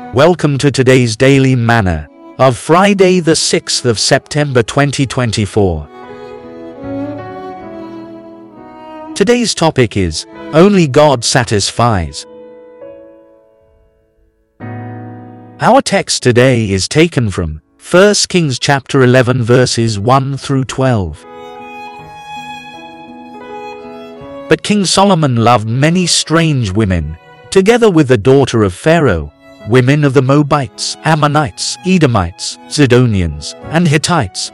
Welcome to today's Daily Manna of Friday the 6th of September 2024. Today's topic is, Only God Satisfies. Our text today is taken from 1 Kings chapter 11 verses 1 through 12. But King Solomon loved many strange women, together with the daughter of Pharaoh, women of the Moabites, Ammonites, Edomites, Zidonians, and Hittites,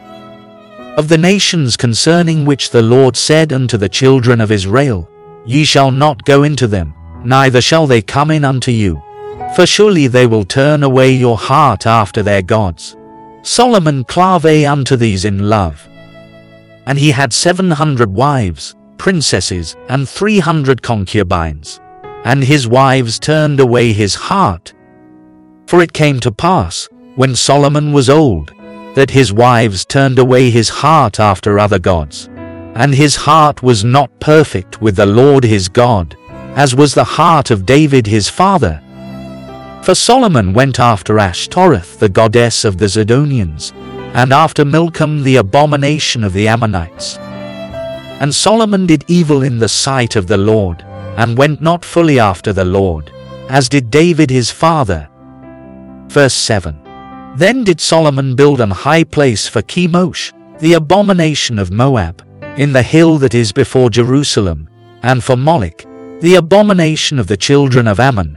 of the nations concerning which the Lord said unto the children of Israel, Ye shall not go into them, neither shall they come in unto you, for surely they will turn away your heart after their gods. Solomon clave unto these in love. And he had 700 wives, princesses, and 300 concubines. And his wives turned away his heart. For it came to pass, when Solomon was old, that his wives turned away his heart after other gods. And his heart was not perfect with the Lord his God, as was the heart of David his father. For Solomon went after Ashtoreth the goddess of the Zidonians, and after Milcom the abomination of the Ammonites. And Solomon did evil in the sight of the Lord, and went not fully after the Lord, as did David his father. Verse 7. Then did Solomon build an high place for Chemosh, the abomination of Moab, in the hill that is before Jerusalem, and for Moloch, the abomination of the children of Ammon.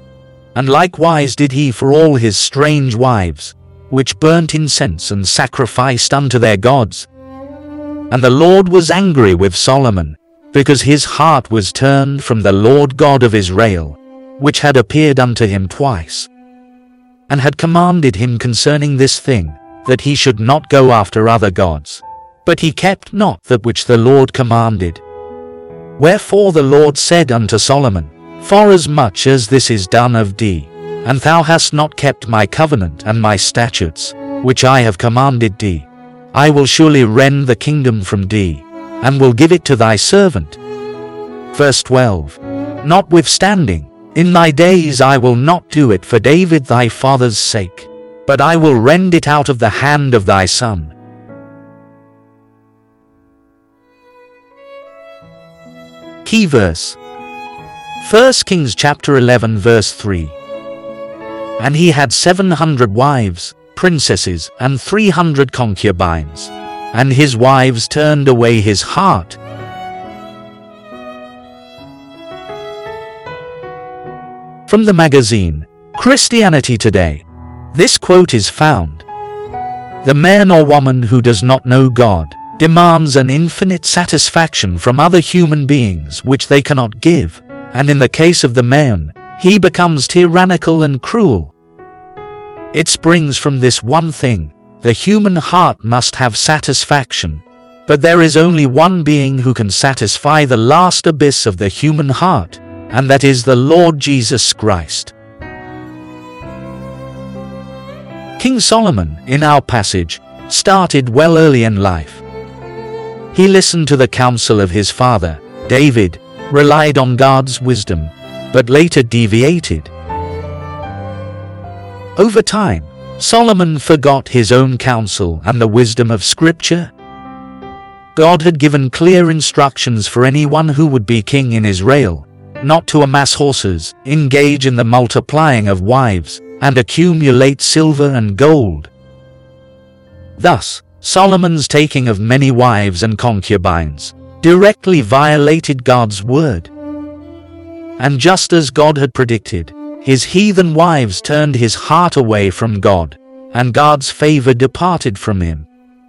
And likewise did he for all his strange wives, which burnt incense and sacrificed unto their gods. And the Lord was angry with Solomon, because his heart was turned from the Lord God of Israel, which had appeared unto him twice, and had commanded him concerning this thing, that he should not go after other gods. But he kept not that which the Lord commanded. Wherefore the Lord said unto Solomon, Forasmuch as this is done of thee, and thou hast not kept my covenant and my statutes, which I have commanded thee, I will surely rend the kingdom from thee, and will give it to thy servant. Verse 12. Notwithstanding, in thy days I will not do it for David thy father's sake, but I will rend it out of the hand of thy son. Key verse. 1 Kings chapter 11 verse 3. And he had 700 wives, princesses, and 300 concubines, and his wives turned away his heart. From the magazine, Christianity Today, this quote is found. The man or woman who does not know God demands an infinite satisfaction from other human beings which they cannot give, and in the case of the man, he becomes tyrannical and cruel. It springs from this one thing: the human heart must have satisfaction, but there is only one being who can satisfy the last abyss of the human heart, and that is the Lord Jesus Christ. King Solomon, in our passage, started well early in life. He listened to the counsel of his father, David, relied on God's wisdom, but later deviated. Over time, Solomon forgot his own counsel and the wisdom of Scripture. God had given clear instructions for anyone who would be king in Israel, not to amass horses, engage in the multiplying of wives, and accumulate silver and gold. Thus, Solomon's taking of many wives and concubines directly violated God's word. And just as God had predicted, his heathen wives turned his heart away from God, and God's favor departed from him.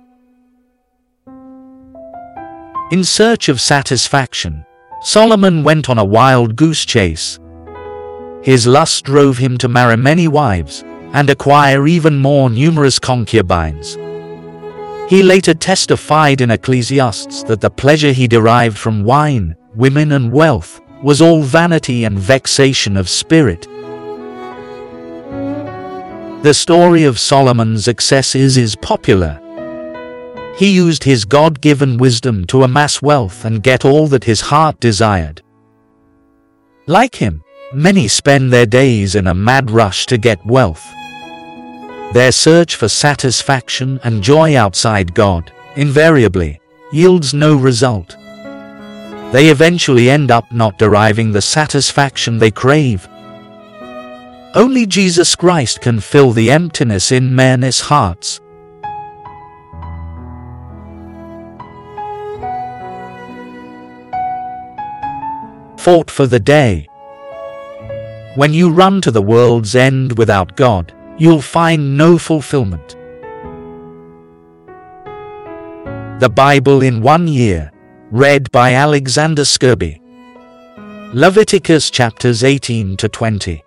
In search of satisfaction, Solomon went on a wild goose chase. His lust drove him to marry many wives, and acquire even more numerous concubines. He later testified in Ecclesiastes that the pleasure he derived from wine, women, and wealth was all vanity and vexation of spirit. The story of Solomon's excesses is popular. He used his God-given wisdom to amass wealth and get all that his heart desired. Like him, Many spend their days in a mad rush to get wealth. Their search for satisfaction and joy outside God invariably yields no result. They eventually end up not deriving the satisfaction they crave. Only Jesus Christ can fill the emptiness in men's hearts. Thought for the day. When you run to the world's end without God, you'll find no fulfillment. The Bible in 1 year, read by Alexander Scourby. Leviticus chapters 18 to 20.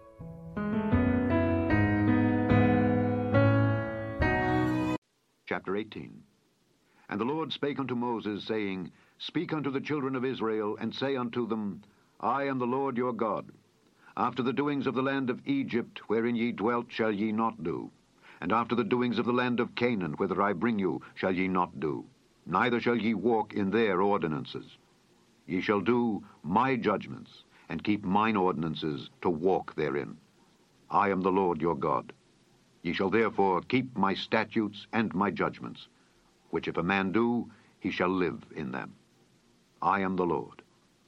Chapter 18. And the Lord spake unto Moses, saying, Speak unto the children of Israel, and say unto them, I am the Lord your God. After the doings of the land of Egypt, wherein ye dwelt, shall ye not do. And after the doings of the land of Canaan, whither I bring you, shall ye not do. Neither shall ye walk in their ordinances. Ye shall do my judgments, and keep mine ordinances, to walk therein. I am the Lord your God. Ye shall therefore keep my statutes and my judgments, which if a man do, he shall live in them. I am the Lord.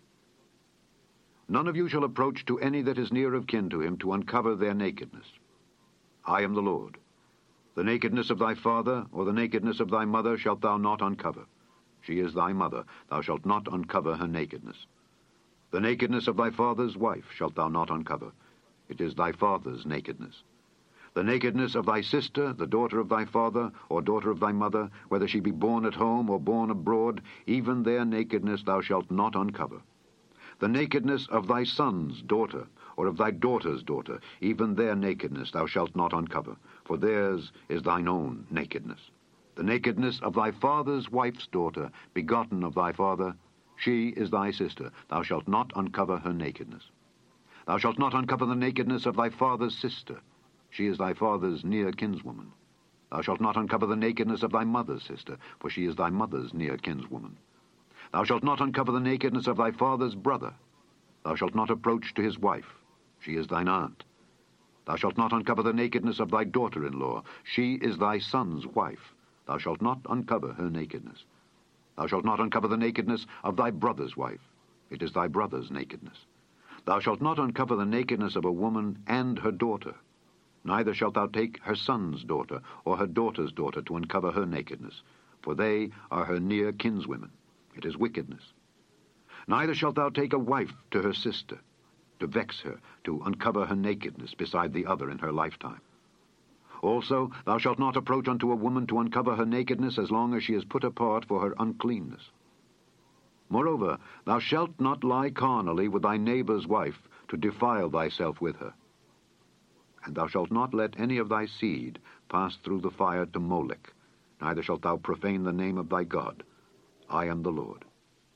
None of you shall approach to any that is near of kin to him to uncover their nakedness. I am the Lord. The nakedness of thy father, or the nakedness of thy mother, shalt thou not uncover. She is thy mother, thou shalt not uncover her nakedness. The nakedness of thy father's wife shalt thou not uncover. It is thy father's nakedness. The nakedness of thy sister, the daughter of thy father, or daughter of thy mother, whether she be born at home or born abroad, even their nakedness thou shalt not uncover. The nakedness of thy son's daughter, or of thy daughter's daughter, even their nakedness thou shalt not uncover, for theirs is thine own nakedness. The nakedness of thy father's wife's daughter, begotten of thy father, she is thy sister, thou shalt not uncover her nakedness. Thou shalt not uncover the nakedness of thy father's sister, she is thy father's near kinswoman. Thou shalt not uncover the nakedness of thy mother's sister, for she is thy mother's near kinswoman. Thou shalt not uncover the nakedness of thy father's brother. Thou shalt not approach to his wife, she is thine aunt. Thou shalt not uncover the nakedness of thy daughter-in-law, she is thy son's wife. Thou shalt not uncover her nakedness. Thou shalt not uncover the nakedness of thy brother's wife, it is thy brother's nakedness. Thou shalt not uncover the nakedness of a woman and her daughter. Neither shalt thou take her son's daughter, or her daughter's daughter, to uncover her nakedness, for they are her near kinswomen. It is wickedness. Neither shalt thou take a wife to her sister, to vex her, to uncover her nakedness beside the other in her lifetime. Also, thou shalt not approach unto a woman to uncover her nakedness as long as she is put apart for her uncleanness. Moreover, thou shalt not lie carnally with thy neighbor's wife, to defile thyself with her. And thou shalt not let any of thy seed pass through the fire to Molech, neither shalt thou profane the name of thy God. I am the Lord.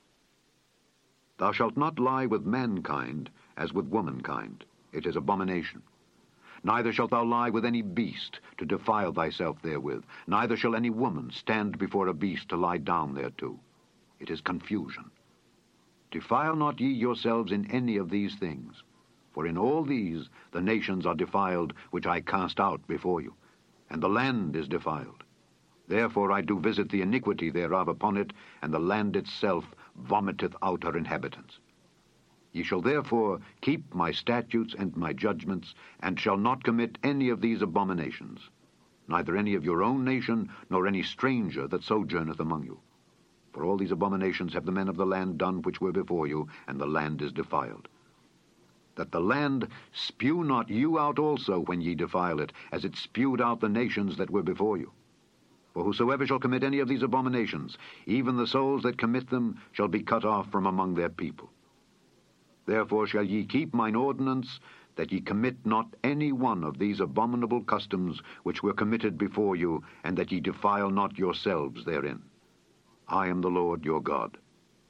Thou shalt not lie with mankind as with womankind. It is abomination. Neither shalt thou lie with any beast, to defile thyself therewith. Neither shall any woman stand before a beast to lie down thereto. It is confusion. Defile not ye yourselves in any of these things. For in all these the nations are defiled, which I cast out before you, and the land is defiled. Therefore I do visit the iniquity thereof upon it, and the land itself vomiteth out her inhabitants. Ye shall therefore keep my statutes and my judgments, and shall not commit any of these abominations, neither any of your own nation, nor any stranger that sojourneth among you. For all these abominations have the men of the land done which were before you, and the land is defiled. That the land spew not you out also when ye defile it, as it spewed out the nations that were before you. For whosoever shall commit any of these abominations, even the souls that commit them shall be cut off from among their people. Therefore shall ye keep mine ordinance, that ye commit not any one of these abominable customs which were committed before you, and that ye defile not yourselves therein. I am the Lord your God.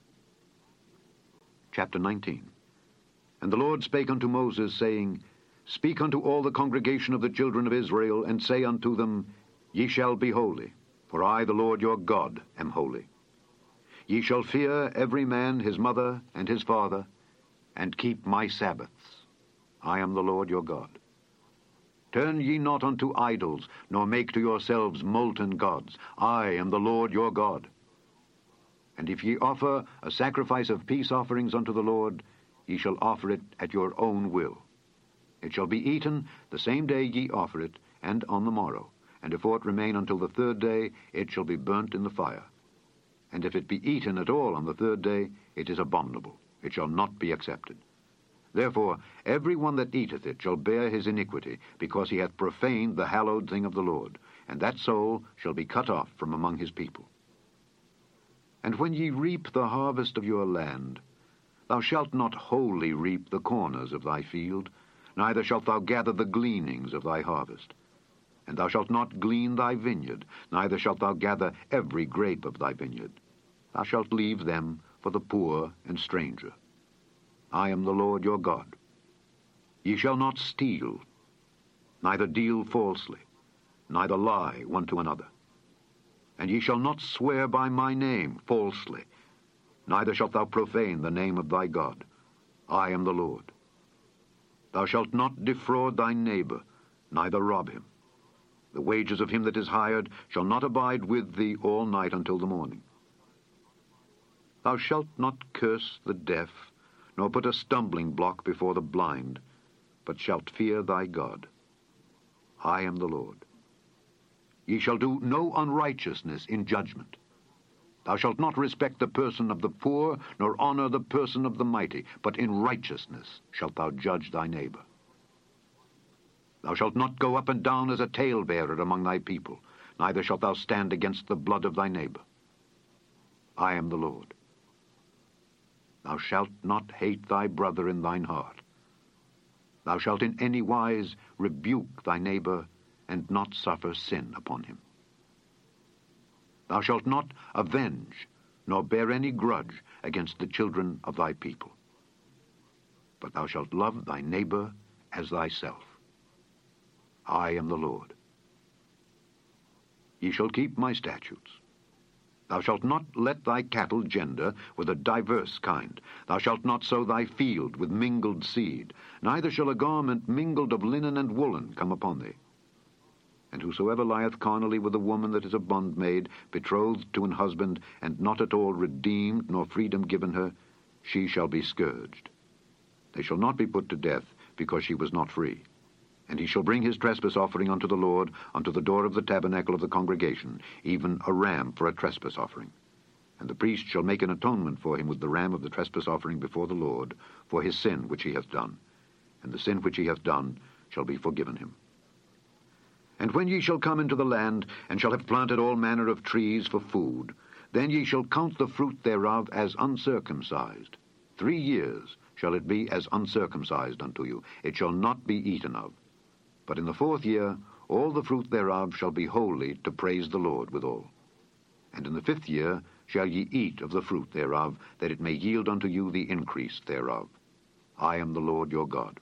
Chapter 19. And the Lord spake unto Moses, saying, Speak unto all the congregation of the children of Israel, and say unto them, Ye shall be holy, for I, the Lord your God, am holy. Ye shall fear every man his mother and his father, and keep my Sabbaths. I am the Lord your God. Turn ye not unto idols, nor make to yourselves molten gods. I am the Lord your God. And if ye offer a sacrifice of peace offerings unto the Lord, ye shall offer it at your own will. It shall be eaten the same day ye offer it, and on the morrow. And if aught remain until the third day, it shall be burnt in the fire. And if it be eaten at all on the third day, it is abominable. It shall not be accepted. Therefore every one that eateth it shall bear his iniquity, because he hath profaned the hallowed thing of the Lord, and that soul shall be cut off from among his people. And when ye reap the harvest of your land, thou shalt not wholly reap the corners of thy field, neither shalt thou gather the gleanings of thy harvest. And thou shalt not glean thy vineyard, neither shalt thou gather every grape of thy vineyard. Thou shalt leave them for the poor and stranger. I am the Lord your God. Ye shall not steal, neither deal falsely, neither lie one to another. And ye shall not swear by my name falsely, neither shalt thou profane the name of thy God. I am the Lord. Thou shalt not defraud thy neighbor, neither rob him. The wages of him that is hired shall not abide with thee all night until the morning. Thou shalt not curse the deaf, nor put a stumbling block before the blind, but shalt fear thy God. I am the Lord. Ye shall do no unrighteousness in judgment. Thou shalt not respect the person of the poor, nor honor the person of the mighty, but in righteousness shalt thou judge thy neighbor. Thou shalt not go up and down as a talebearer among thy people, neither shalt thou stand against the blood of thy neighbor. I am the Lord. Thou shalt not hate thy brother in thine heart. Thou shalt in any wise rebuke thy neighbor, and not suffer sin upon him. Thou shalt not avenge, nor bear any grudge against the children of thy people. But thou shalt love thy neighbor as thyself. I am the Lord. Ye shall keep my statutes. Thou shalt not let thy cattle gender with a diverse kind. Thou shalt not sow thy field with mingled seed, neither shall a garment mingled of linen and woolen come upon thee. And whosoever lieth carnally with a woman that is a bondmaid, betrothed to an husband, and not at all redeemed, nor freedom given her, she shall be scourged. They shall not be put to death, because she was not free. And he shall bring his trespass offering unto the Lord, unto the door of the tabernacle of the congregation, even a ram for a trespass offering. And the priest shall make an atonement for him with the ram of the trespass offering before the Lord, for his sin which he hath done. And the sin which he hath done shall be forgiven him. And when ye shall come into the land, and shall have planted all manner of trees for food, then ye shall count the fruit thereof as uncircumcised. 3 years shall it be as uncircumcised unto you. It shall not be eaten of. But in the 4th year all the fruit thereof shall be holy to praise the Lord withal. And in the 5th year shall ye eat of the fruit thereof, that it may yield unto you the increase thereof. I am the Lord your God.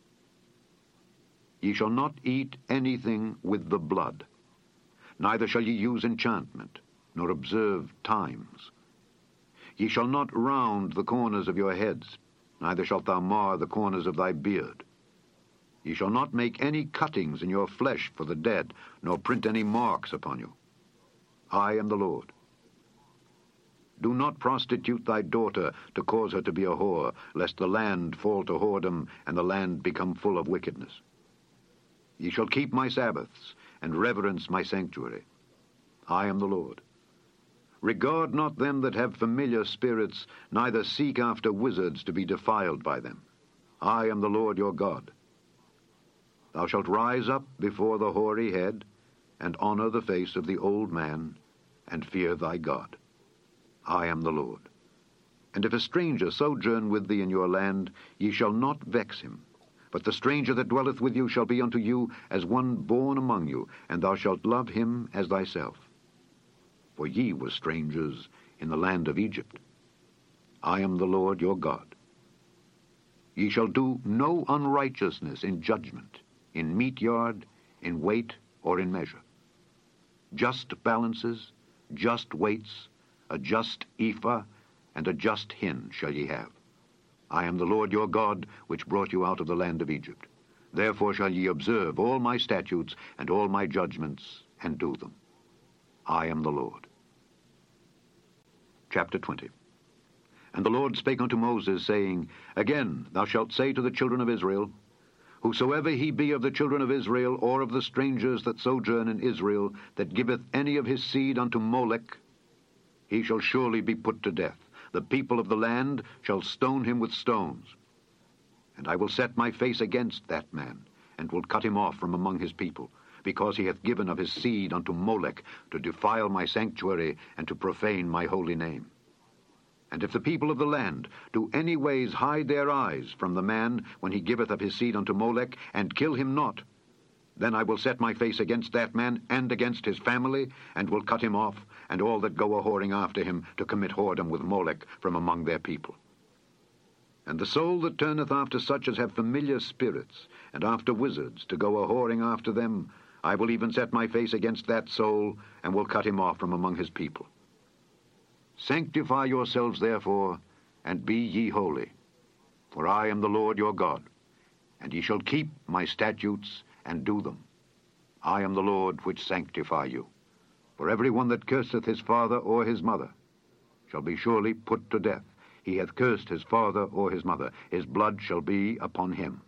Ye shall not eat anything with the blood, neither shall ye use enchantment, nor observe times. Ye shall not round the corners of your heads, neither shalt thou mar the corners of thy beard. Ye shall not make any cuttings in your flesh for the dead, nor print any marks upon you. I am the Lord. Do not prostitute thy daughter to cause her to be a whore, lest the land fall to whoredom, and the land become full of wickedness. Ye shall keep my Sabbaths, and reverence my sanctuary. I am the Lord. Regard not them that have familiar spirits, neither seek after wizards to be defiled by them. I am the Lord your God. Thou shalt rise up before the hoary head, and honor the face of the old man, and fear thy God. I am the Lord. And if a stranger sojourn with thee in your land, ye shall not vex him. But the stranger that dwelleth with you shall be unto you as one born among you, and thou shalt love him as thyself. For ye were strangers in the land of Egypt. I am the Lord your God. Ye shall do no unrighteousness in judgment, in meat yard, in weight, or in measure. Just balances, just weights, a just ephah, and a just hin shall ye have. I am the Lord your God, which brought you out of the land of Egypt. Therefore shall ye observe all my statutes and all my judgments, and do them. I am the Lord. Chapter 20. And the Lord spake unto Moses, saying, Again thou shalt say to the children of Israel, Whosoever he be of the children of Israel, or of the strangers that sojourn in Israel, that giveth any of his seed unto Molech, he shall surely be put to death. The people of the land shall stone him with stones. And I will set my face against that man, and will cut him off from among his people, because he hath given of his seed unto Molech, to defile my sanctuary, and to profane my holy name. And if the people of the land do any ways hide their eyes from the man when he giveth of his seed unto Molech, and kill him not, then I will set my face against that man and against his family, and will cut him off, and all that go a-whoring after him to commit whoredom with Molech from among their people. And the soul that turneth after such as have familiar spirits, and after wizards, to go a-whoring after them, I will even set my face against that soul, and will cut him off from among his people. Sanctify yourselves therefore, and be ye holy. For I am the Lord your God, and ye shall keep my statutes, and do them. I am the Lord which sanctify you. For every one that curseth his father or his mother shall be surely put to death. He hath cursed his father or his mother. His blood shall be upon him.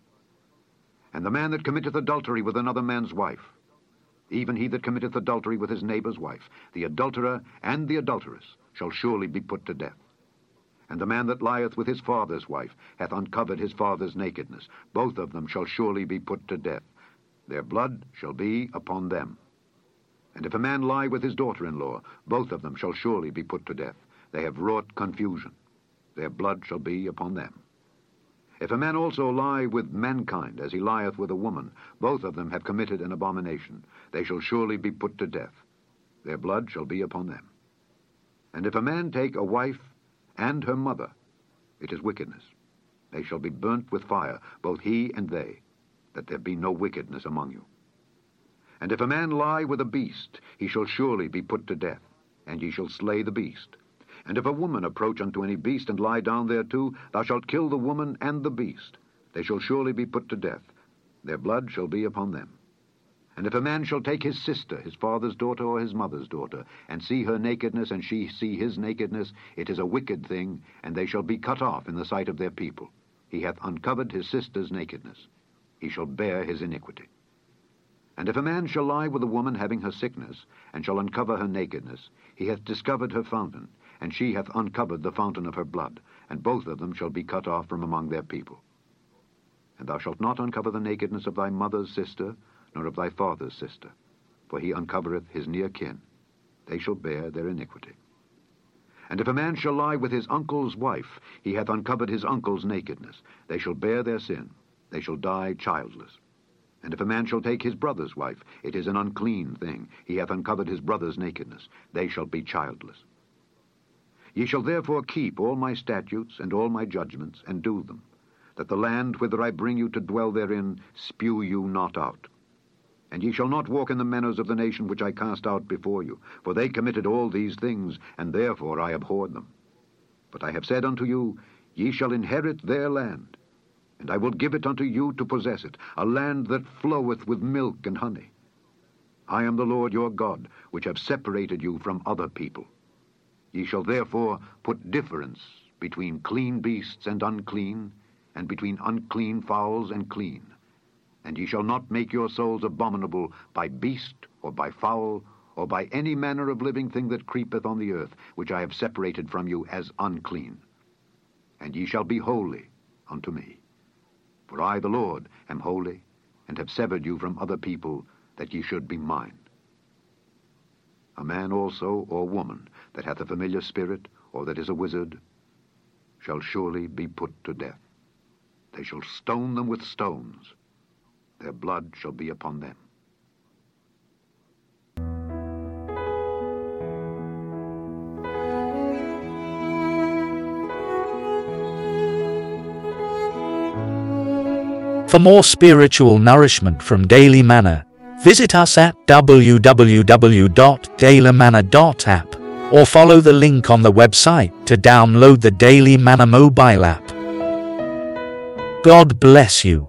And the man that committeth adultery with another man's wife, even he that committeth adultery with his neighbor's wife, the adulterer and the adulteress, shall surely be put to death. And the man that lieth with his father's wife hath uncovered his father's nakedness. Both of them shall surely be put to death. Their blood shall be upon them. And if a man lie with his daughter-in-law, both of them shall surely be put to death. They have wrought confusion. Their blood shall be upon them. If a man also lie with mankind, as he lieth with a woman, both of them have committed an abomination. They shall surely be put to death. Their blood shall be upon them. And if a man take a wife and her mother, it is wickedness. They shall be burnt with fire, both he and they, that there be no wickedness among you. And if a man lie with a beast, he shall surely be put to death, and ye shall slay the beast. And if a woman approach unto any beast, and lie down thereto, thou shalt kill the woman and the beast. They shall surely be put to death. Their blood shall be upon them. And if a man shall take his sister, his father's daughter or his mother's daughter, and see her nakedness, and she see his nakedness, it is a wicked thing, and they shall be cut off in the sight of their people. He hath uncovered his sister's nakedness. He shall bear his iniquity. And if a man shall lie with a woman having her sickness, and shall uncover her nakedness, he hath discovered her fountain, and she hath uncovered the fountain of her blood, and both of them shall be cut off from among their people. And thou shalt not uncover the nakedness of thy mother's sister, nor of thy father's sister, for he uncovereth his near kin. They shall bear their iniquity. And if a man shall lie with his uncle's wife, he hath uncovered his uncle's nakedness. They shall bear their sin. They shall die childless. And if a man shall take his brother's wife, it is an unclean thing. He hath uncovered his brother's nakedness. They shall be childless. Ye shall therefore keep all my statutes and all my judgments, and do them, that the land whither I bring you to dwell therein spew you not out. And ye shall not walk in the manners of the nation which I cast out before you, for they committed all these things, and therefore I abhorred them. But I have said unto you, Ye shall inherit their land, and I will give it unto you to possess it, a land that floweth with milk and honey. I am the Lord your God, which have separated you from other people. Ye shall therefore put difference between clean beasts and unclean, and between unclean fowls and clean. And ye shall not make your souls abominable by beast, or by fowl, or by any manner of living thing that creepeth on the earth, which I have separated from you as unclean. And ye shall be holy unto me. For I, the Lord, am holy, and have severed you from other people, that ye should be mine. A man also, or woman, that hath a familiar spirit, or that is a wizard, shall surely be put to death. They shall stone them with stones. Their blood shall be upon them. For more spiritual nourishment from Daily Manna, visit us at www.dailymanna.app or follow the link on the website to download the Daily Manna mobile app. God bless you.